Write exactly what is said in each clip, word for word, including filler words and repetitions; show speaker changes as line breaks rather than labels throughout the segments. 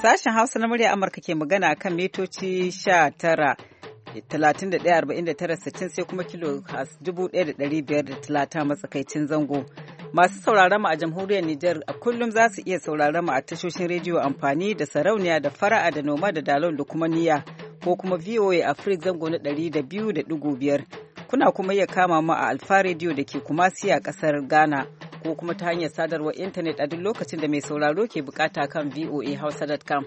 Sashen Hausa na murya Amurka ke magana kan mitoci sha tara, talatin da ɗaya, arba'in da tara, sittin sai kuma kilo dubu ɗaya da ɗari biyar da talata matsakaicin zango. Masu sauraron mu a jamhuriyar Nijar a kullum za su iya sauraron mu a tashoshin rediyo amfani da sarauniya da fara'a da noma da dalol da kuma niyya ko kuma V O A Africa zango na ɗari da biyu da ɗigo biyar. Kuna kuma iya kama mu a Alfa rediyo da ke Kumasi a ƙasar Ghana ko kuma ta hanyar sadarwar intanet a duk lokacin da mai sauraro ke bukata kan v o a hausa dot com.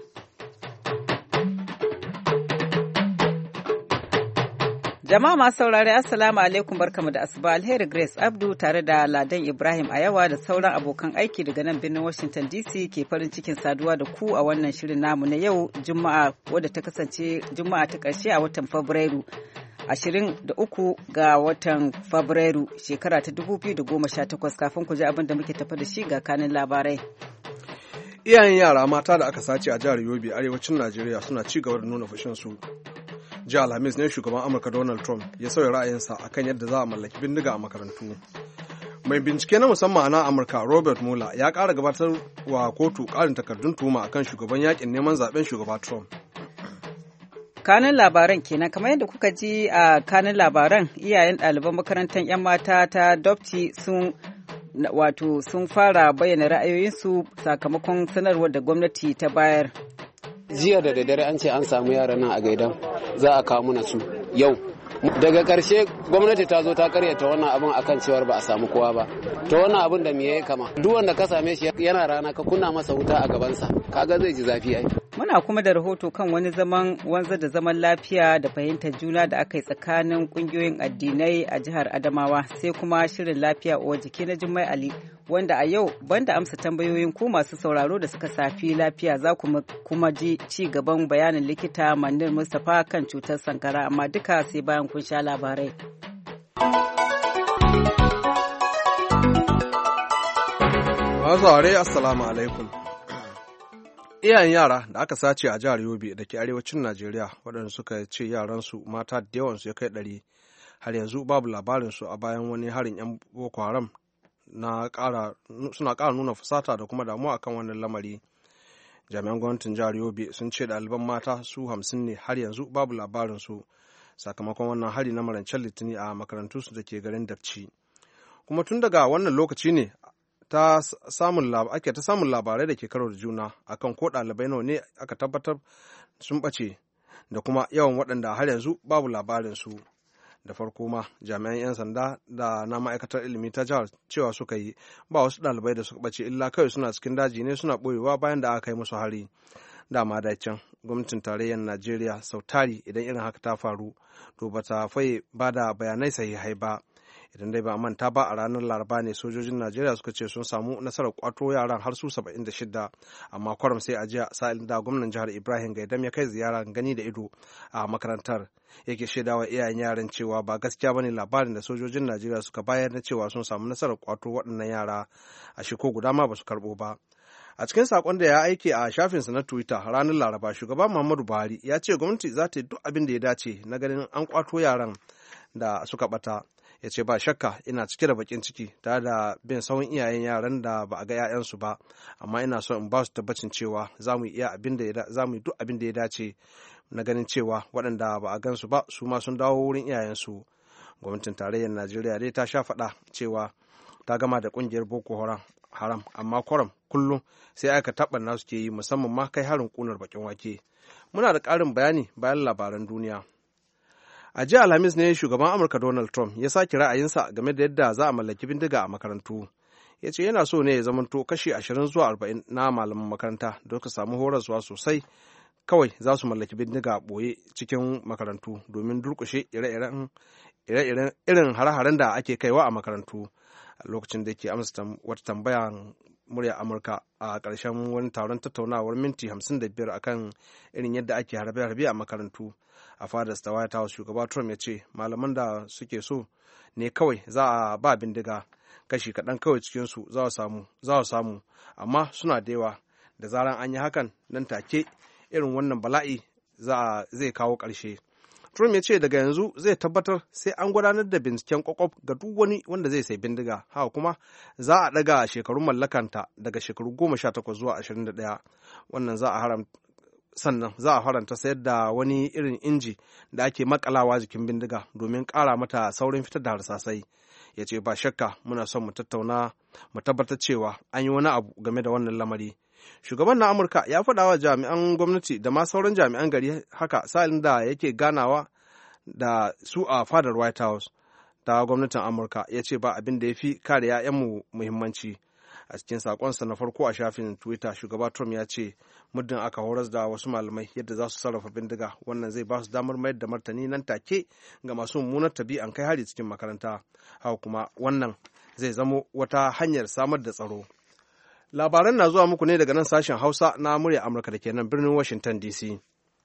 Jama'a masu saurare Assalamu alaikum barkamu da asuba alheri Grace Abdu tare da Ladan Ibrahim Ayawa da sauran abokan aiki daga nan birnin Washington D C ke farin cikin saduwa da ku a wannan shirin namu na yau Juma'a wadda ta kasance Juma'a ta ƙarshe a watan Fabrairu. ashirin da uku ga watan Fabrairu shekara ta dubu biyu da goma sha takwas kafin ku ji abin da muke tafa da shi ga kanin labarai.
Iyayen yara mata da aka sace a jihar Yobe arewacin Najeriya suna ci gaba da nuna fushinsu. Jiya Alhamis ne shugaban Amurka Donald Trump ya sauya ra'ayinsa akan yadda za a mallaki bindiga a makarantu. Mai bincike na musamman na Amurka Robert Mueller ya ƙara gabatar wa kotu ƙarin takardun tuhuma akan shugaban yakin neman zaben shugaba Trump.
Kanin labaran kenan kamar yadda kuka ji a kanin labaran iyayen ɗaliban makarantar 'yan mata ta Dopti sun wato sun fara bayyana ra'ayoyinsu sakamakon sanarwar da gwamnati ta bayar.
Jiya da daddare an ce an samu yaran nan a Gaidan za a kawo mana su yau. Daga ƙarshe gwamnati ta zo ta karyata wannan abin akan cewar ba a samu kowa ba. To wannan abin da me yayi kama? Duk wanda ka same shi yana rana ka kunna masa wuta a gabansa kaga zai ji zafi ai.
Muna kuma da rahoto kan wani zaman wanzar da zaman lafiya da fahimtar juna da aka yi tsakanin kungiyoyin addinai a jihar Adamawa sai kuma shirin lafiya uwar jiki na Jummai Ali wanda a yau banda amsa tambayoyin ku masu sauraro da suka safi lafiya za ku kuma ji ci gaban bayanin likita Manir Mustapha kan cutar sankara amma duka sai bayan kun sha labarai.
Masu aure assalamu alaikum. Iyayen yara da aka sace a jihar Yobe da ke arewacin Najeriya waɗanda suka ce yaransu mata da yawansu ya kai ɗari har yanzu babu labarinsu a bayan wani harin 'yan Boko Haram na ƙara suna ƙara nuna fusata da kuma damuwa akan wannan lamari. Jami'an gwamnatin jihar Yobe sun ce ɗaliban mata su hamsin ne har yanzu babu labarinsu sakamakon wannan hari na marancen Litini a makarantu su da ke garin Dabci. Kuma tun daga wannan lokaci ne ta samun ake ta samun labarai da ke karo da juna akan ko ɗalibai nawa ne aka tabbatar sun ɓace da kuma yawan waɗanda har yanzu babu labarinsu. Da farko ma jami'an 'yan sanda da na ma'aikatar ilimi ta jihar cewa suka yi ba wasu ɗalibai da suka ɓace illa kawai suna cikin daji ne suna ɓoyewa bayan da aka kai musu hari. Dama da can gwamnatin tarayyar Najeriya sau tari idan irin haka ta faru to ba ta faye ba da bayanai sahihai ba. Idan dai ba manta ba a ranar laraba ne sojojin Najeriya suka ce sun samu nasarar kwato yaran har su saba'in da shida amma kwaram sai a jiya sa'ilin da gwamnan jihar Ibrahim Gaidam ya kai ziyara gani da ido a makarantar yake shaidawa iyayen yaran cewa ba gaskiya bane labarin da sojojin Najeriya suka bayar na cewa sun samu nasarar kwato waɗannan yara a shiko guda ma ba su karɓo ba. A cikin sakon da ya aike a shafinsa na Twitter ranar Laraba, shugaba Muhammadu Buhari ya ce gwamnati za ta yi duk abin da ya dace na ganin an kwato yaran da suka bata. Ya ce ba shakka ina cike da bakin ciki tare da bin sawun iyayen yaran da ba a ga 'ya'yansu ba, amma ina so in ba su tabbacin cewa za mu yi duk abin da ya dace na ganin cewa waɗanda ba a gansu ba su ma sun dawo wurin iyayensu. Gwamnatin tarayyar Najeriya dai ta sha faɗa cewa ta gama da ƙungiyar Boko Haram amma kwaram kullum sai aka taɓa suke yi musamman ma kai harin ƙunar bakin wake. Muna da ƙarin bayani bayan labaran duniya. A jiya Alhamis ne shugaban Amurka Donald Trump ya sake ra'ayinsa game da yadda za a mallaki bindiga a makarantu. Ya ce yana so ne ya zamanto kashi ashirin zuwa arba'in na malaman makaranta da suka samu horaswa sosai kawai za su mallaki bindiga a ɓoye cikin makarantu domin durƙushe ire-iren irin hare-haren da ake kaiwa a makarantu. A lokacin da ke amsa wata tambaya murya Amurka a ƙarshen wani taron tattaunawar minti hamsin da biyar akan irin yadda ake harbe-harbe a makarantu. A fadar ta White House shugaba Trump ya ce malaman da suke so ne kawai za a ba bindiga kashi kaɗan kawai cikinsu za su samu amma suna da yawa da zaran an yi hakan nan take irin wannan bala'i zai kawo ƙarshe. Trump ya ce daga yanzu zai tabbatar sai an gudanar da binciken kwakwaf ga duk wani wanda zai sai bindiga, haka kuma za a ɗaga shekarun mallakanta daga shekaru goma sha takwas zuwa ashirin da ɗaya. Wannan za a haram sannan za a faranta sayar da wani irin inji da ake makalawa jikin bindiga domin ƙara mata saurin fitar da harsasai. Ya ce ba shakka muna son mu tattauna mu tabbatar cewa an yi wani abu game da wannan lamari. Shugaban na Amurka ya faɗa wa jami'an gwamnati da ma sauran jami'an gari haka sa'ilin da yake ganawa da su a fadar White House ta gwamnatin Amurka. Ya ce ba abin da ya fi kare 'ya'yanmu muhimmanci. A cikin sakonsa na farko a shafin Twitter, shugaba Trump ya ce muddin aka horas da wasu malamai yadda za su sarrafa bindiga, wannan zai ba su damar mayar da martani nan take ga masu mummunar tabi'an kai hari cikin makaranta. Haka kuma wannan zai zamo wata hanyar samar da tsaro. Labaran na zuwa muku ne daga nan sashen Hausa na murya Amurka da ke nan birnin Washington D C.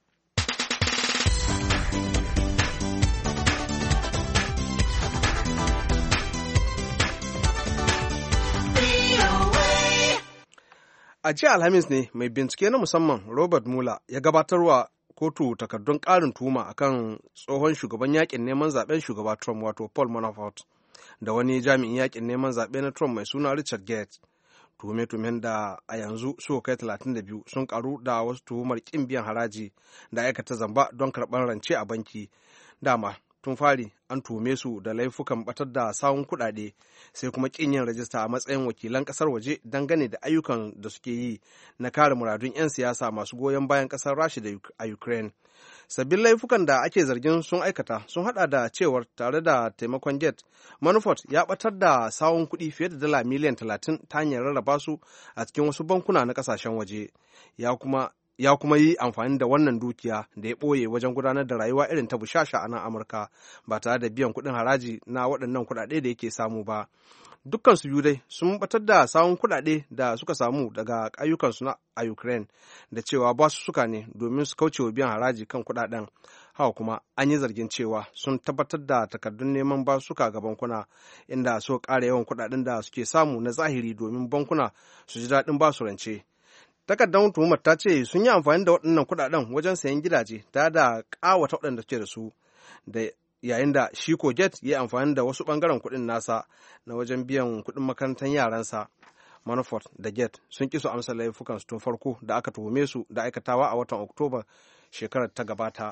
A jiya Alhamis ne mai bincike na musamman Robert Mueller ya gabatarwa kotu takardun ƙarin tuhuma akan tsohon shugaban yakin neman zaben shugaba Trump wato Paul Manafort da wani jami'in yakin neman zaɓe na Trump mai suna Richard Gates. Tuhume-tuhumen da a yanzu suka kai talatin da biyu sun karu da wasu tuhumar ƙin biyan haraji da aikata zamba don karɓar rance a banki. Dama tun fari an tuhume su da laifukan batar da sawun kuɗaɗe sai kuma ƙin yin rajista a matsayin wakilan ƙasar waje dangane da ayyukan da suke yi na kare muradun 'yan siyasa masu goyon bayan ƙasar Rasha da a Ukraine. Sabbin laifukan da ake zargin sun aikata sun hada da cewar tare da taimakon Gates, Manafort ya batar da sawun kuɗi fiye da dala miliyan talatin ta hanyar rarraba su a cikin wasu bankuna na ƙasashen waje. Ya kuma ya kuma yi amfani da wannan dukiya da ya ɓoye wajen gudanar da rayuwa irin ta bushasha a nan Amurka ba tare da biyan kuɗin haraji na waɗannan kuɗaɗe da yake samu ba. Dukkan su biyu dai sun batar da sawun kuɗaɗe da suka samu daga ayyukansu na a Ukraine da cewa ba su suka ne domin su kauce wa biyan haraji kan kuɗaɗen. Hawa kuma an yi zargin cewa sun tabbatar da takardun neman ba suka ga bankuna inda suka ƙara yawan kuɗaɗen da suke samu na zahiri domin bankuna su ji daɗin ba su rance. Takardar tuhumar ta ce sun yi amfani da waɗannan kuɗaɗen wajen sayan gidaje tare da ƙawata waɗanda suke da su, da yayin da shi ko Gates ya yi amfani da wasu ɓangaren kuɗin nasa na wajen biyan kuɗin makarantar yaransa. Manafort da Gates sun ƙi su amsa laifukansu tun farko da aka tuhume su da aikatawa a watan Oktoba shekarar ta gabata.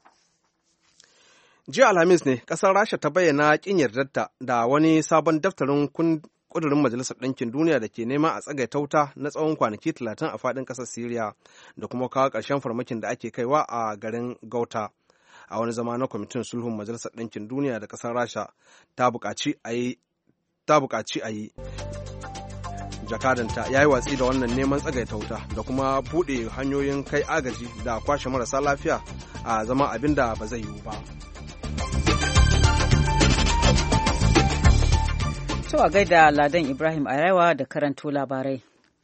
Jiya Alhamis ne ƙasar Rasha ta bayyana ƙin yardarta da wani sabon daftarin ƙudurin Majalisar Ɗinkin Duniya da ke nema a tsagaita wuta na tsawon kwanaki talatin a faɗin ƙasar Siriya da kuma kawo ƙarshen farmakin da ake kaiwa a garin Gauta. A wani zama na kwamitin sulhun Majalisar Ɗinkin Duniya da ƙasar Rasha ta buƙaci a yi ta buƙaci a yi jakadanta ya yi watsi da wannan neman tsagaita wuta da kuma buɗe hanyoyin kai agaji da kwashe marasa lafiya a zama abin da ba zai yiwu ba.
To a gaida Ladan Ibrahim Ayawa da karanto labarai.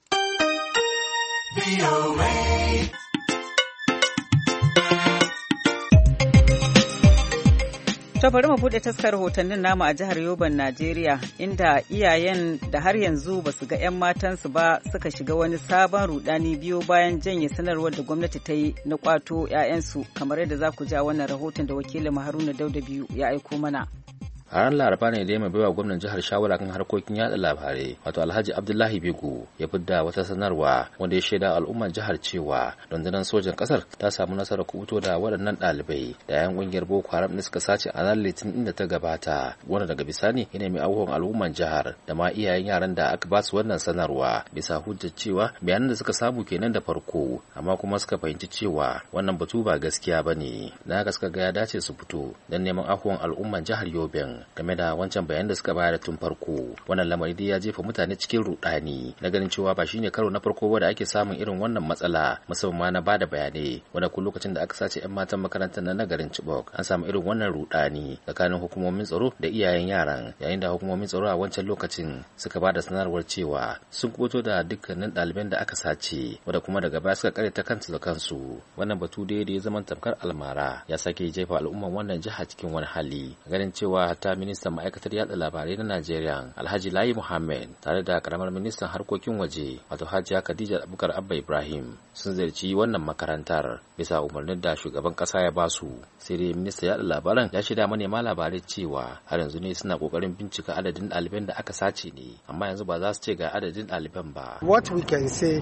To bari mu buɗe taskar rahotannin namu a jihar Yoban, Najeriya, inda iyayen da har yanzu ba su ga 'yan matansu ba suka shiga wani sabon rudani biyo bayan janye sanarwar da gwamnati ta yi na kwato 'ya'yansu, kamar yadda za ku ja wannan rahoton da wakilin Haruna Dauda biyu ya aiko mana.
a ran laraba ne da mai baiwa gwamnan jihar shawara kan harkokin yada labarai wato alhaji abdullahi bego ya fidda wata sanarwa wanda ya shaida al'ummar jihar cewa rundunar sojan kasar ta samu nasarar kubuto da waɗannan ɗalibai da yayan ƙungiyar boko haram ne suka sace a ranar litinin inda ta gabata, wanda daga bisani ya nemi abubuwan al'ummar jihar da ma iyayen yaran da aka ba su wannan sanarwa bisa hujjar cewa bayanan da suka samu kenan da farko, amma kuma suka fahimci cewa wannan batu ba gaskiya ba ne, na haka suka ga ya dace su fito don neman afuwan al'ummar jihar Yoben game da wancan bayan da suka bayar tun farko. Wannan lamari dai ya jefa mutane cikin rudani na ganin cewa ba shine karo na farko ba da ake samun irin wannan matsala, musamman na bada bayanai wanda kun lokacin da aka sace yan matan makarantar na nagarin Chibok an samu irin wannan rudani tsakanin hukumomin tsaro da iyayen yaran, yayin da hukumomin tsaro a wancan lokacin suka bada sanarwar cewa sun kubuto da dukkanin ɗaliban da aka sace, wanda kuma daga baya suka karyata kansu da kansu. Wannan batu dai da ya zama tamkar almara ya sake jefa al'umman wannan jiha cikin wani hali, ganin cewa ta ministan ma'aikatar yada labarai na Najeriya Alhaji Layi Muhammad tare da karamar ministan harkokin waje wato Hajiya Khadija Abubakar Abba Ibrahim sun ziyarci wannan makarantar bisa umarnin da shugaban kasa ya basu. Sai dai ministan yada labaran ya shaida manema labarai cewa har yanzu ne suna kokarin bincika adadin ɗaliban da aka sace ne, amma yanzu ba za su ce ga adadin ɗaliban ba.
What we can say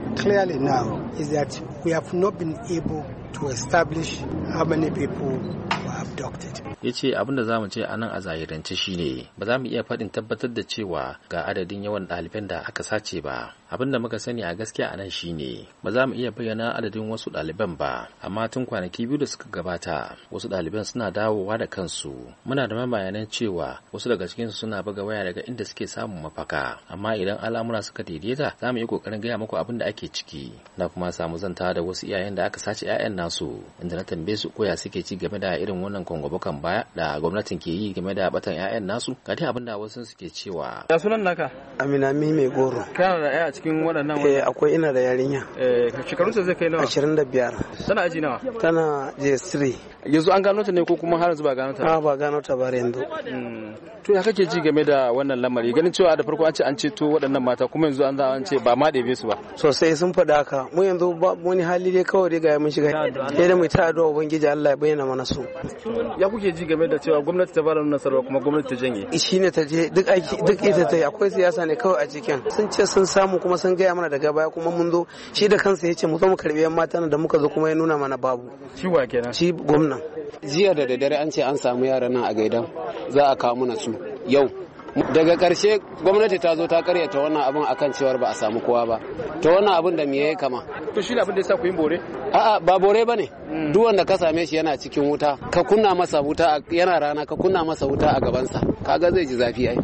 clearly now is that we have not been able to establish how many people were abducted.
Ya ce abin da za mu ce a nan a zahirance shine ba za mu iya faɗin tabbatar da cewa ga adadin yawan ɗaliban da aka sace ba. Abin da muka sani a gaskiya a nan shine ba za mu iya bayyana adadin wasu ɗaliban ba, amma tun kwanaki biyu da suka gabata wasu ɗaliban suna dawowa da kansu. Muna da mabayanan cewa wasu daga cikinsu suna buga waya daga inda suke samun mafaka, amma idan al'amura suka daidaita za mu yi ƙoƙarin gaya muku abin da ake ciki. Na kuma samu zanta da wasu iyayen da aka sace 'ya'yan nasu, inda na tambaye su koya suke ci game da irin wannan kwangwabakan baya da gwamnatin ke yi game da batan 'ya'yan nasu. Ga dai abin da wasu suke cewa.
Ya sunan naka?
Amina mi mai goro.
Kana da 'ya a cikin waɗannan?
Eh akwai, ina da yarinya.
Eh shekarun sa zai kai nawa?
ashirin da biyar.
Tana aji nawa?
Tana J three.
Yanzu an gano ta ne ko kuma har yanzu ba gano ta?
Ah ba gano ta ba yanzu.
To ya kake ji game da wannan lamari, ganin cewa da farko an ce an ceto waɗannan mata kuma yanzu an za an ce ba ma ɗebe su ba?
Sosai sun faɗa haka. Mu yanzu ba wani hali dai kawai dai ga mun shiga. Sai da mu ta addu'a ubangiji Allah ya bayyana mana su.
Ya kuke ji game da cewa gwamnati ta bada nasarwa kuma gwamnati ta janye?
Shine ta je duk aiki duk ita ta yi, akwai siyasa ne kawai a cikin. Sun ce sun samu kuma sun gaya mana daga baya kuma mun zo shi da kansa ya ce mu zo mu karbi yan mata da muka zo kuma ya nuna mana babu.
Shi wa kenan?
Shi gwamnan.
Jiya da daddare an ce an samu yaran nan a Gaidan, za a kawo mana su yau. Daga ƙarshe gwamnati ta zo ta karyata wannan abin akan cewar ba a samu kowa ba. To wannan abin da me yayi kama?
To shi ne abin da yasa ku yin bore?
A'a ba bore bane. Duk wanda ka same shi yana cikin wuta, ka kunna masa wuta yana rana ka kunna masa wuta a gabansa, kaga zai ji zafi ai.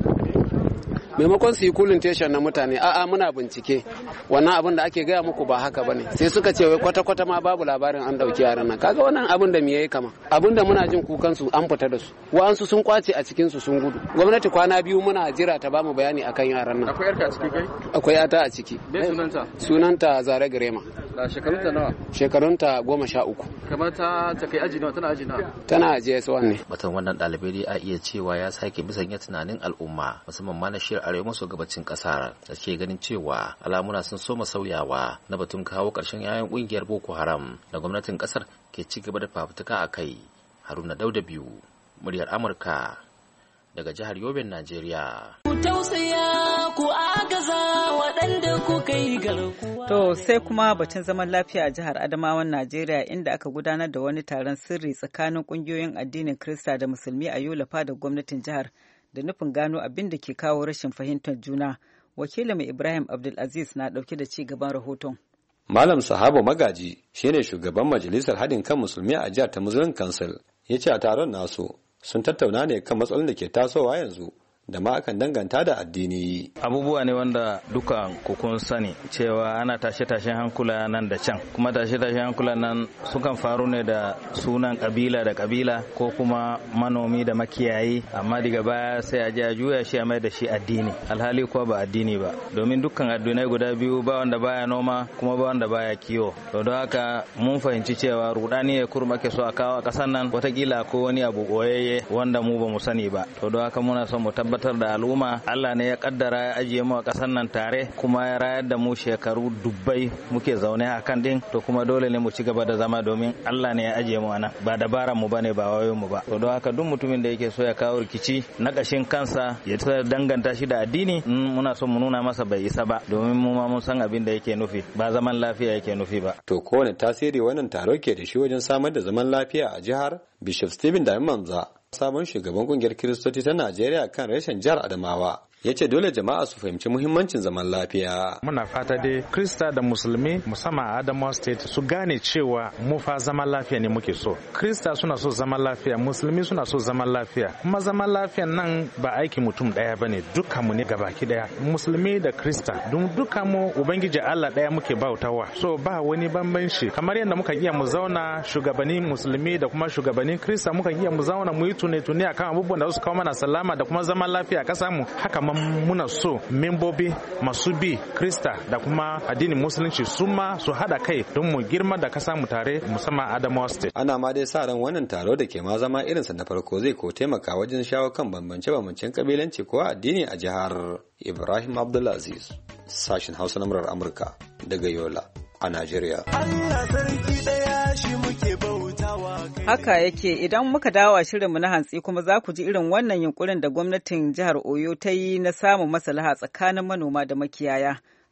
Maimakon su yi kulin teshan na mutane, a'a muna bincike wannan abin da ake gaya muku ba haka bane, sai suka ce wai kwata-kwata ma babu labarin an dauki yaran nan. Kaga wannan abin da me yayi kama, abin da muna jin kukan su an fita da su, wa'ansu sun kwace a cikin su sun gudu. Gwamnati kwana biyu muna jira ta bamu bayani akan yaran nan.
Akwai yarka a ciki kai?
Akwai yata a ciki.
Me sunanta?
Sunanta Zare Grema.
Da shekarunta nawa?
Shekarunta goma sha uku.
Kamar ta ta kai aji nawa, tana aji nawa?
Tana J S one ne.
Batan wannan ɗalibai dai a iya cewa ya sake bisanya tunanin al'umma, musamman ma na shiyar arewa maso gabacin kasar da ke ganin cewa alamuna sun soma sauyawa na batun kawo ƙarshen yayan ƙungiyar Boko Haram da gwamnatin kasar ke ci gaba da fafutuka a kai. Haruna Dauda biyu, muryar Amurka daga jihar Yoben, Najeriya.
Ku tausaya ku agaza waɗanda ku kai garkuwa.
To sai kuma batun zaman lafiya a jihar Adamawan Najeriya, inda aka gudanar da wani taron sirri tsakanin ƙungiyoyin addinin Kirista da Musulmi a Yola da gwamnatin jihar, da nufin gano abin da ke kawo rashin fahimtar juna. Wakilin Ibrahim Abdulaziz na ɗauke da ci gaban rahoton.
Malam Sahabo Magaji shine shugaban majalisar haɗin kan musulmi a jihar ta Muslim Council, ya ce a taron nasu sun tattauna ne kan matsalolin da ke tasowa yanzu da ma akan danganta da addini.
Abubuwa ne wanda duka kun sani cewa ana tashe-tashen hankula nan da can, kuma tashe-tashen hankula nan sukan faru ne da sunan kabila da kabila ko kuma manomi da makiyayi, amma daga baya sai a je a juya shi a mai da shi addini, alhali kuwa ba addini ba, domin dukkan addinai guda biyu ba wanda baya noma kuma ba wanda baya kiwo. To don haka mun fahimci cewa rudani ya kurma ke so a kawo a kasan nan, watakila ko wani abu boyayye wanda mu ba mu sani ba. To don haka muna son mu tabbatar da al'umma Allah ne ya kaddara ya ajiye mu a ƙasar nan tare, kuma ya rayar da mu shekaru dubbai muke zaune a kan din, to kuma dole ne mu ci gaba da zama domin Allah ne ya ajiye mu anan, ba dabaran mu bane ba wayoyin mu ba. To don haka duk mutumin da yake so ya kawo rikici na ƙashin kansa ya danganta shi da addini, muna son mu nuna masa bai isa ba, domin mu ma mun san abin da yake nufi, ba zaman lafiya yake nufi ba.
To kowane tasiri wannan taro ke da shi wajen samar da zaman lafiya a jihar? Bishop Stephen Damimanza, sabon shugaban kungiyar Kiristoci ta Najeriya kan reshen jihar Adamawa, ya ce dole jama'a su fahimci muhimmancin zaman lafiya.
Muna fata dai Krista da Musulmi musamman a Adamawa State su gane cewa mu fa zaman lafiya ne muke so. Krista suna so zaman lafiya, Musulmi suna so zaman lafiya. Kuma zaman lafiyan nan ba aiki mutum daya bane, dukkan mu ne gabaki daya. Musulmi da Krista, don dukkan mu Ubangiji Allah daya muke bautawa. So ba wani bambanci. Kamar yadda muka iya mu zauna shugabannin Musulmi da kuma shugabannin Krista muka iya mu zauna mu yi tune-tune akan abubuwan da su kawo mana salama da kuma zaman lafiya a kasar mu. Haka muna so membobi masu bi Krista da kuma addinin musulunci su ma su hada kai don mu girma da kasa mu tare, musamman Adamawa State.
Ana ma dai sa ran wannan taro da ke ma zama irinsa na farko zai ko taimaka wajen shawo kan bambance-bambancen kabilanci ko addini a jihar. Ibrahim Abdulaziz, sashin Hausa na murar Amurka daga Yola a Najeriya.
Allah sarki daya shi muke bautawa.
Haka yake, idan muka dawo a shirinmu na hantsi kuma za ku ji irin wannan yunkurin da gwamnatin jihar Oyo ta yi na samun maslaha tsakanin manoma da makiyaya.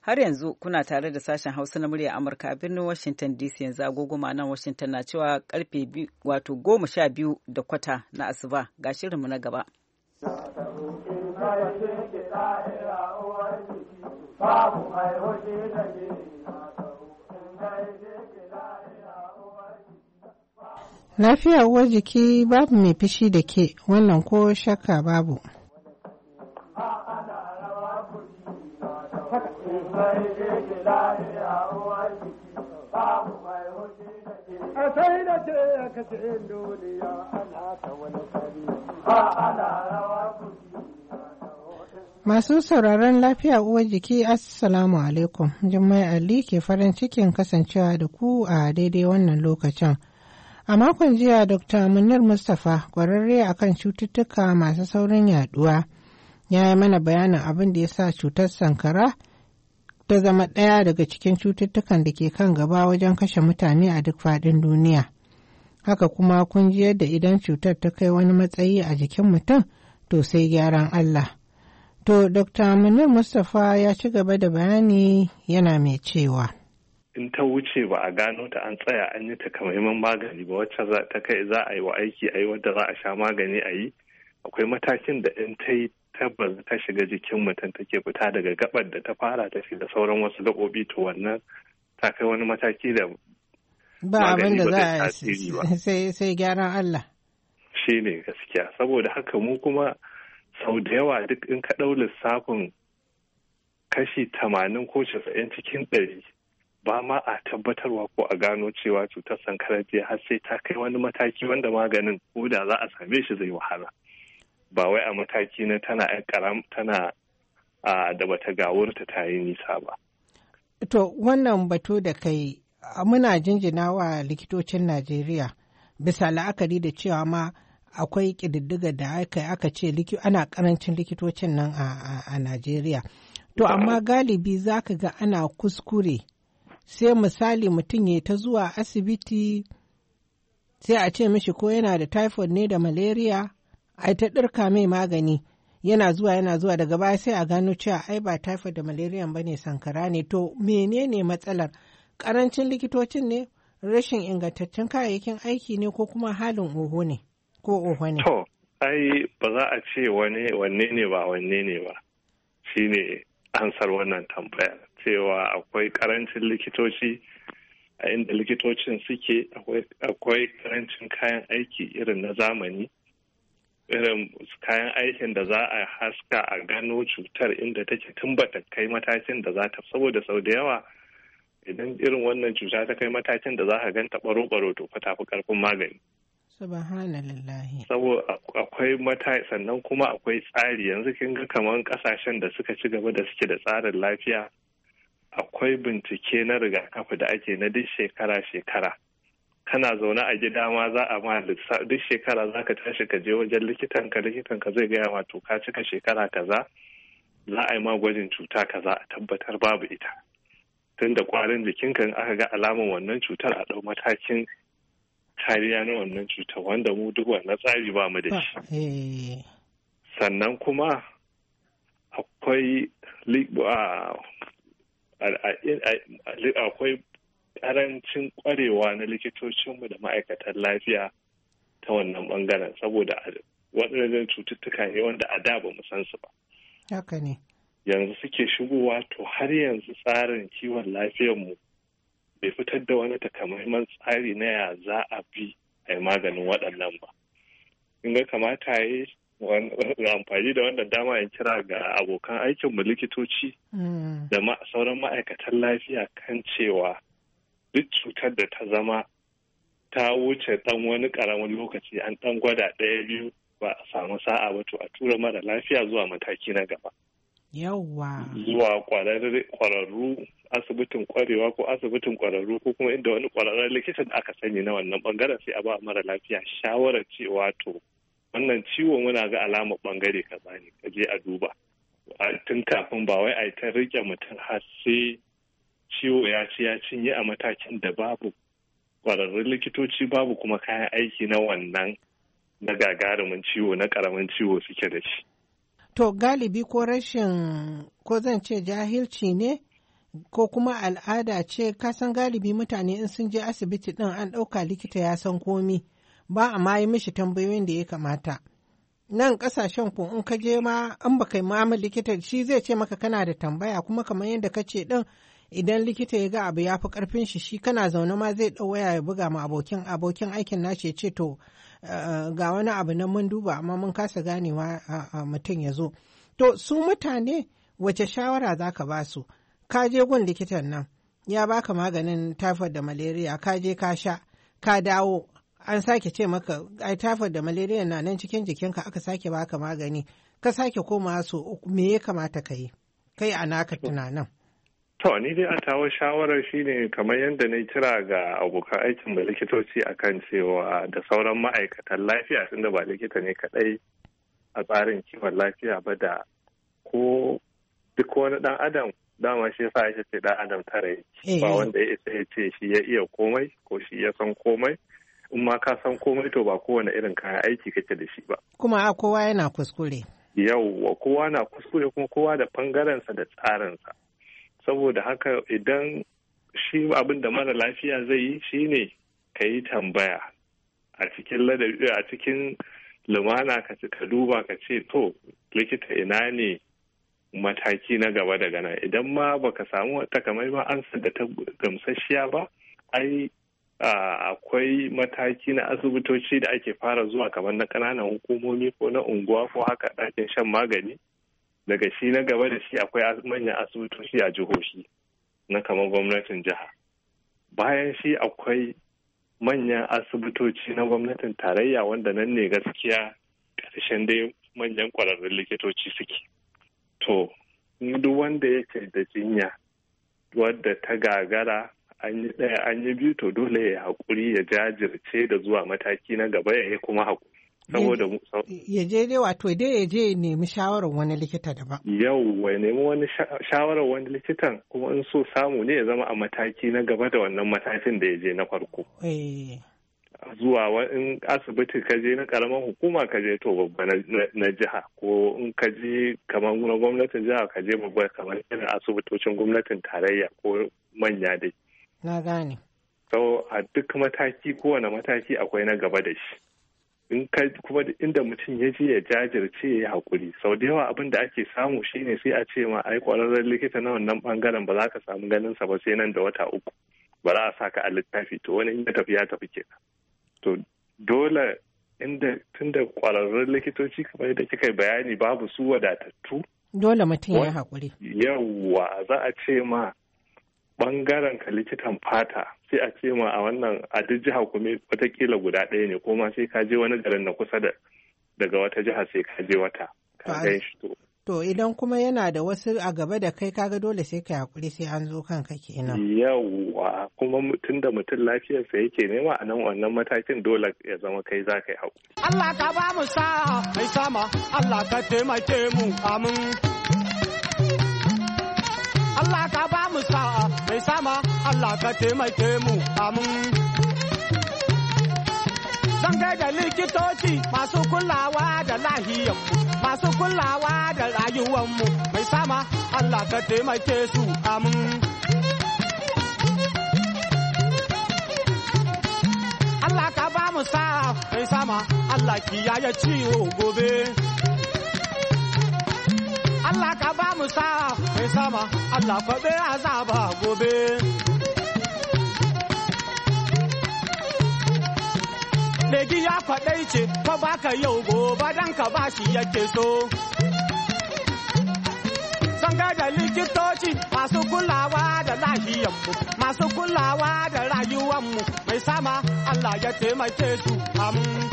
Har yanzu kuna tare da sashen Hausa na murya Amurka a birnin Washington D C. Yanzu agogo nan Washington na cewa karfe wato goma sha biyu da kwata na asuba. Ga shirinmu na gaba.
Lafiya uwar jiki babu mai fishi da ke, wannan ko shakka babu. Masu sauraron lafiya uwar jiki, Assalamu alaikum. Jummai Ali ke farin cikin kasancewa da ku a daidai wannan lokacin. A makon jiya, Dokta Munir Mustapha, ƙwararre akan cututtuka masu saurin yaduwa, ya yi mana bayanin abin da ya sa cutar sankara ta zama ɗaya daga cikin cututtukan da ke kan gaba wajen kashe mutane a duk faɗin duniya. Haka kuma kun ji yadda idan cutar ta kai wani matsayi a jikin mutum, to sai gyaran Allah. To, Dokta Munir Mustapha ya ci gaba da bayani yana mai cewa.
In ta wuce ba a gano ta an tsaya an yi takamaiman magani ba wacce ta kai za a yi wa aiki a yi wadda za a sha magani a yi, akwai matakin da in ta yi tabbas ta shiga jikin mutum take fita daga gabar da ta fara ta shiga sauran wasu gaɓoɓi, to wannan ta kai wani mataki da
ba abin da za a sai sai gyaran Allah.
Shi ne gaskiya, saboda haka mu kuma sau da yawa duk in ka ɗau lissafin kashi tamanin ko casa'in cikin ɗari ba ma a tabbatarwa ko a gano cewa cutar sankarar ce har sai ta kai wani mataki wanda maganin ko da za a same shi zai wahala. Ba wai a mataki na tana yan karam tana da bata gawurta ta yi nisa ba.
To wannan batu da kai muna jinjina wa likitocin Najeriya bisa la'akari da cewa ma akwai ƙididdiga da aka aka ce ana karancin likitocin nan a Najeriya. To amma galibi za ka ga ana kuskure. Sai misali mutum ya ta zuwa asibiti sai a ce mishi ko yana da typhoid ne da malaria, ai ta ɗirka mai magani yana zuwa yana zuwa daga baya sai a gano cewa ai ba typhoid da malaria ba ne sankara ne. To menene matsalar? Ƙarancin likitocin ne, rashin ingantaccen kayayyakin aiki ne, ko kuma halin oho ne ko oho ne?
To ai ba za a ce wane wanne ne ba wanne ne ba, shine ansar wannan tambayar. Cewa akwai karancin likitoci a inda likitocin suke, akwai karancin kayan aiki irin na zamani, irin kayan aikin da za a haska a gano cutar inda take tun bata kai matakin da za ta, saboda sau da yawa idan irin wannan cuta ta kai matakin da za ka ganta baro-baro to fa tafi karfin magani.
Subhanallahi.
Saboda akwai mataki, sannan kuma akwai tsari. Yanzu kin ga kamar kasashen da suka ci gaba da suke da tsarin lafiya, akwai bincike na rigakafi da ake na duk shekara-shekara. Kana zaune a gida ma za a ma duk shekara za ka tashi ka je wajen likitanka, likitanka zai gaya ma to ka cika shekara kaza, za a yi ma gwajin cuta kaza a tabbatar babu ita. Tun da kwarin jikinka aka ga alamun wannan cutar a ɗau matakin kariya na wannan cutar, wanda mu duk wannan tsari ba mu da shi. Sannan kuma akwai akwai karancin kwarewa na likitocinmu da ma'aikatan lafiya ta wannan bangaren, saboda waɗannan cututtuka ne wanda a da ba mu san su ba.
Haka ne.
Yanzu suke shigowa, to har yanzu tsarin kiwon lafiyarmu bai fitar da wani takamaiman tsari na ya za a bi a yi maganin waɗannan ba. In ga kamata ya yi amfani da wannan dama in kira ga abokan aikinmu likitoci da sauran ma'aikatan lafiya kan cewa duk cutar da ta zama ta wuce ɗan wani ƙaramin lokaci an ɗan gwada ɗaya biyu ba a samu sa'a ba, to a tura mara lafiya zuwa mataki na gaba.
Yawwa.
Zuwa ƙwararru, asibitin ƙwarewa ko asibitin ƙwararru, ko kuma inda wani ƙwararren likita da aka sani na wannan ɓangaren, sai a ba mara lafiya shawarar cewa to wannan ciwo muna ga alamar ɓangare kaza ne, ka je a duba. Tun kafin ba wai a yi ta rike mutum har sai ciwo ya ci ya cinye a matakin da babu ƙwararrun likitoci, babu kuma kayan aiki na wannan na gagarumin ciwo, na ƙaramin ciwo suke da shi.
To galibi ko rashin, ko zan ce jahilci ne ko kuma al'ada ce, kasan galibi mutane in sun je asibiti ɗin an ɗauka likita ya san komi ba a ma yi mishi tambayoyin da ya kamata. Nan ƙasashen ku in ka je ma an baka yi ma'amala likita shi zai ce maka kana da tambaya, kuma kamar yadda ka ce ɗin idan likita ya ga abu ya fi ƙarfin shi shi kana zaune ma zai ɗau waya ya buga ma abokin abokin aikin nashi ya ce to ga wani abu nan mun duba amma mun kasa ganewa mutum ya zo. To su mutane wace shawara za ka ba su? Ka je gun likitan nan ya baka maganin typhoid da malaria, ka je ka sha ka dawo an sake ce maka ai typhoid da malaria na nan cikin jikinka, aka sake baka magani ka sake koma su, me ya kamata ka yi kai a naka tunanin?
To ni dai a tawo shawarar shine kamar yadda na kira ga abokan aikin da likitoci akan cewa da sauran ma'aikatan lafiya, tunda ba likita ne kadai a tsarin kiwon lafiya ba, da ko duk wani dan adam dama shi yasa ake ce dan adam tare ba wanda ya isa ya ce shi ya iya komai ko shi ya san komai. In ma ka san komai to ba kowane irin kayan aiki kake da shi ba. Kuma
a kowa yana kuskure.
Yauwa kowa na kuskure, kuma kowa da bangarensa da tsarinsa. Saboda haka idan shi abin da mara lafiya zai yi shine ka yi tambaya a cikin ladabi, a cikin lumana, ka ka duba ka ce to likita ina ne mataki na gaba daga nan. Idan ma baka samu takamaiman ansa da ta gamsasshiya ba, ai akwai mataki na asibitoci da ake fara zuwa kamar na ƙananan hukumomi ko na unguwa ko haka ɗakin shan magani. Daga shi na gaba da shi akwai manyan asibitoci a jihohi na kamar gwamnatin jiha. Bayan shi akwai manyan asibitoci na gwamnatin tarayya, wanda nan ne gaskiya ƙarshen dai manyan ƙwararrun likitoci suke. To, duk wanda yake da jinya wadda ta gagara an yi ɗaya an yi biyu, to dole ya haƙuri ya jajirce da zuwa mataki na gaba, ya yi kuma haƙuri. Saboda
ya je dai wato dai ya je ya nemi shawarar wani likita daban.
Yau ya nemi wani shawarar wani likitan, kuma in so samu ne ya zama a mataki na gaba da wannan matakin da ya je na farko. Zuwa in asibiti ka je na karamar hukuma ka je to babba na jiha, ko in ka je kamar na gwamnatin jiha ka je babba kamar irin asibitocin gwamnatin tarayya ko manya dai.
Na gane.
So a duk mataki, kowane mataki akwai na gaba da shi. In ka kuma inda mutum ya je ya jajirce ya haƙuri. Sau da yawa abin da ake samu shine sai a ce ma ai ƙwararren likita na wannan bangaren ba za ka samu ganin sa ba sai nan da wata uku, ba za a saka a littafi, to wani in ya tafi ya tafi kenan. To dole inda tunda ƙwararrun likitoci kamar yadda kika bayani babu su wadatattu,
dole mutum ya haƙuri.
Yawwa za a ce ma bangaren ka likitan fata, sai a ce ma a wannan a duk jiha kuma watakila guda ɗaya ne, ko ma sai ka je wani garin na kusa da daga wata jiha sai ka je wata.
To idan kuma yana da wasu a gaba da kai, kaga dole sai ka hakuri sai an zo kanka kenan.
Yawwa, kuma mutum da mutum lafiyarsa yake nema a nan wannan matakin dole ya zama kai za ka yi hakuri.
Allah ka ba mu sa'a mai sama, Allah ka taimake mu, amin. Allah ka ba mu sa'a mai sama, Allah ka taimake mu, amin. Zan da likitoci masu kulawa da lahiyanmu, masu kulawa da rayuwanmu, mai sama Allah ka taimake su, amin. Allah ka ba mu sa'a mai sama, Allah kiyaye ciwo gobe. Allah ka ba mu sa'a mai sama, Allah kwaɓe azaba gobe. Legi ya kwaɗai ce, fa baka yau gobe dan ka ba shi yake so. Sanga da likitoci masu kulawa da lahiyanmu, masu kulawa da rayuwanmu, mai sama Allah ya taimake su, amin.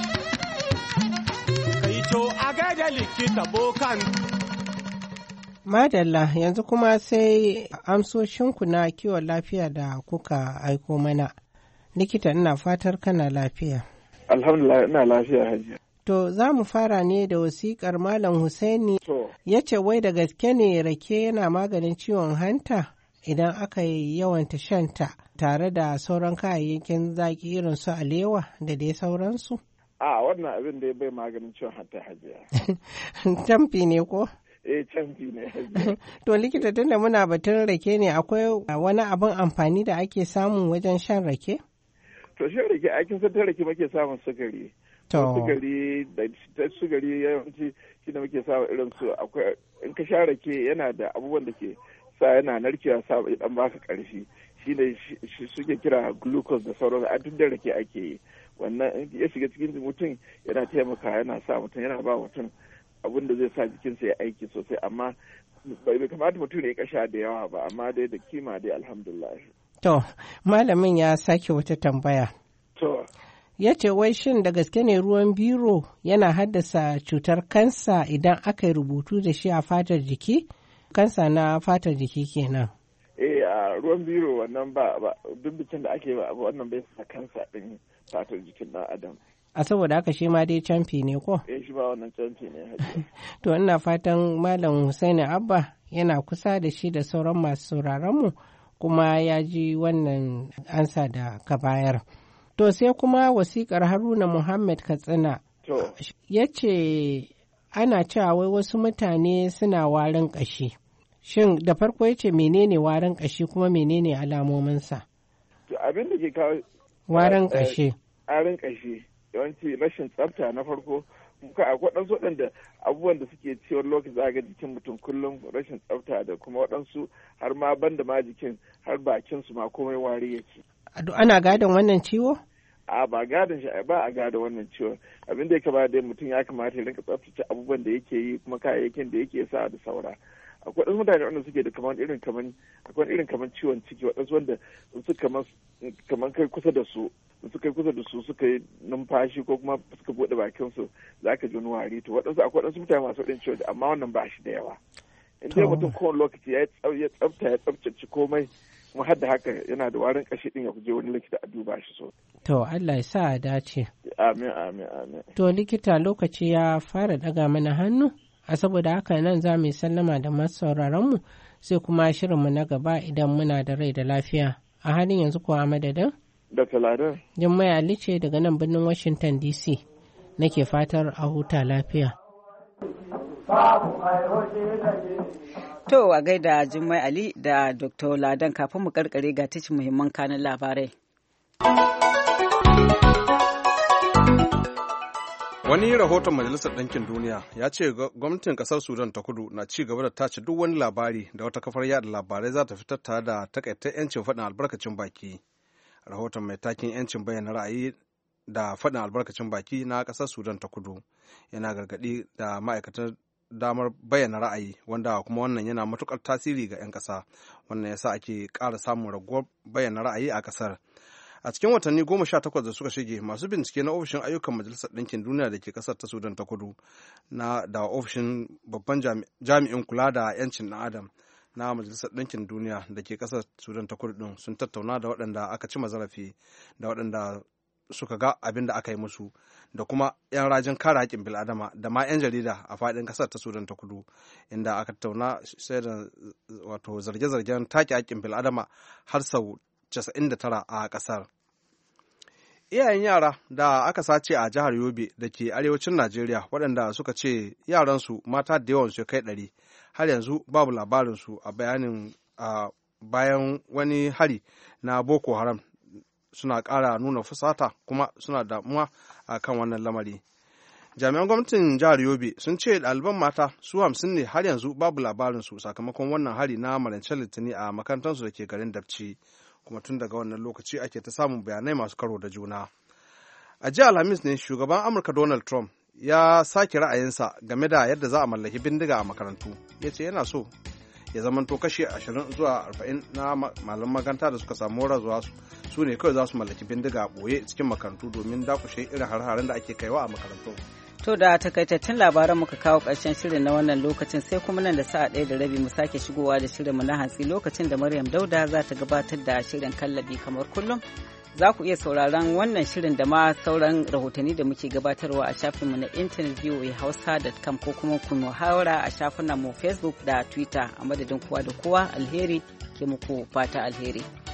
Kai to a gaida likita bokan.
Madalla, yanzu kuma sai amsoshinku na kiwon lafiya da kuka aiko mana. Likita, ina fatar kana lafiya.
Alhamdulillah, ina lafiya hajiya.
To, za mu fara ne da wasiƙar Malam Husaini. Ya ce wai da gaske ne rake yana maganin ciwon hanta idan aka yi yawanta shanta tare da sauran kayayyakin zaƙi irin su alewa da dai sauransu?
A wannan abin da ya bai maganin ciwon hanta hajiya.
Tamfi ne ko?
eh canfi ne.
To likita, tunda muna batun rake ne, akwai wani abin amfani da ake samu wajen shan rake?
To shan rake aikin san ta rake muke samun sukari. To sukari da sukari yawanci shi da muke samun irin su akwai in ka sha rake yana da abubuwan da ke sa yana narkewa sa dan baka karfi. Shi ne suke kira glucose da sauran a duk da rake ake yi. Wannan ya shiga cikin mutum yana taimaka yana sa mutum yana ba mutum abin da zai sa jikinsa ya aiki sosai, amma bai kamata mutum ya kasha da yawa ba, amma dai da kima dai alhamdulillah.
To malamin ya sake wata tambaya.
To
ya ce wai shin da gaske ne ruwan biro yana haddasa cutar kansa idan aka yi rubutu da shi a fatar jiki? Kansa na fatar jiki kenan.
Eh a ruwan biro wannan ba duk bikin da ake ba wannan bai sa kansa din fatar jikin ɗan adam.
A saboda haka shi ma dai camfi ne ko?
Eh shi ba wannan camfi ne.
To ina fatan Malam Hussaini Abba yana kusa da shi da sauran masu sauraronmu kuma ya ji wannan ansa da ka bayar. To sai kuma wasiƙar Haruna Muhammad Katsina.
To.
Ya ce ana cewa wai wasu mutane suna warin ƙashi. Shin da farko ya ce menene warin ƙashi kuma menene alamominsa?
To abin da ke kawo
warin ƙashi.
Warin ƙashi yawanci rashin tsafta na farko. Muka akwai waɗansu waɗanda abubuwan da suke ciwon lokaci za ga jikin mutum kullum rashin tsafta da kuma waɗansu har ma banda ma jikin har bakin su ma komai wari yake.
Ana gadon wannan ciwo?
A ba gadon shi ba a gadon wannan ciwon. Abin da ya kamata dai mutum ya kamata ya rinka tsaftace abubuwan da yake yi kuma kayayyakin da yake sa da saura. Akwai waɗansu mutane wanda suke da kamar irin kamar akwai irin kamar ciwon ciki waɗansu wanda su kamar kamar kai kusa da su su kai kusa da su suka yi numfashi ko kuma suka bude bakin su za ka ji wari to waɗansu akwai waɗansu mutane masu ɗin ciwo amma wannan ba shi da yawa in dai mutum kowane lokaci ya tsafta ya tsaftace komai kuma har da haka yana da warin kashi ɗin ya kuje wani likita a duba shi so.
To Allah ya sa a dace.
Amin amin amin.
To likita lokaci ya fara ɗaga mana hannu a saboda haka nan za mu yi sallama da masu sauraron mu sai kuma shirinmu na gaba idan muna da rai da lafiya. A halin yanzu kuwa a madadin?
Da Taladin.
Jummai Ali ce daga nan birnin Washington D C. Nake fatar a huta lafiya.
To a gaida Jummai Ali da Doctor Ladan kafin mu karkare ga tashin muhimman kanin labarai.
Wani rahoton Majalisar Ɗinkin Duniya ya ce gwamnatin ƙasar Sudan ta kudu na ci gaba da tace duk wani labari da wata kafar yada labarai za ta fitar tare da takaitar 'yancin faɗin albarkacin baki. Rahoton mai takin 'yancin bayyana ra'ayi da faɗin albarkacin baki na ƙasar Sudan ta kudu yana gargaɗi da ma'aikatan damar bayyana ra'ayi wanda kuma wannan yana matuƙar tasiri ga 'yan ƙasa wannan yasa ake ƙara samun raguwar bayyana ra'ayi a ƙasar. A cikin watanni goma sha takwas da suka shige masu bincike na ofishin ayyukan majalisar ɗinkin duniya da ke ƙasar ta Sudan ta kudu na da ofishin babban jami'in kula da 'yancin ɗan adam na majalisar ɗinkin duniya da ke ƙasar Sudan ta kudu ɗin sun tattauna da waɗanda aka ci zarafi da waɗanda suka ga abin da aka yi musu da kuma 'yan rajin kare haƙƙin bil'adama da ma 'yan jarida a faɗin ƙasar ta Sudan ta kudu inda aka tattauna sai da wato zarge-zargen take haƙƙin bil'adama har sau casa'in da tara a ƙasar. Iyayen yara da aka sace a jihar Yobe da ke arewacin Najeriya waɗanda suka ce yaransu mata da yawan su kai ɗari har yanzu babu labarinsu a bayanin a bayan wani hari na Boko Haram suna ƙara nuna fusata kuma suna damuwa a kan wannan lamari. Jami'an gwamnatin jihar Yobe sun ce ɗaliban mata su hamsin ne har yanzu babu labarinsu sakamakon wannan hari na marancen Litini a makarantarsu da ke garin Dabci. Kuma tun daga wannan lokaci ake ta samun bayanai masu karo da juna. A jiya Alhamis ne shugaban Amurka Donald Trump ya sake ra'ayinsa game da yadda za a mallaki bindiga a makarantu. Ya ce yana so ya zamanto kashi ashirin zuwa arba'in na malaman makaranta da suka samu razuwa su ne kawai za su mallaki bindiga a ɓoye cikin makarantu domin dakushe irin har-haren da ake kaiwa a makarantu.
To da takaitattun labaran muka kawo ƙarshen shirin na wannan lokacin sai kuma nan da sa'a ɗaya da rabi mu sake shigowa da shirinmu na hantsi lokacin da Maryam Dauda za ta gabatar da shirin kallabi kamar kullum. Za ku iya sauraron wannan shirin da ma sauran rahotanni da muke gabatarwa a shafinmu na intanet voa hausa dot com ko kuma ku muhawara a shafinanmu Facebook da Twitter a madadin kowa da kowa alheri ke muku fata alheri.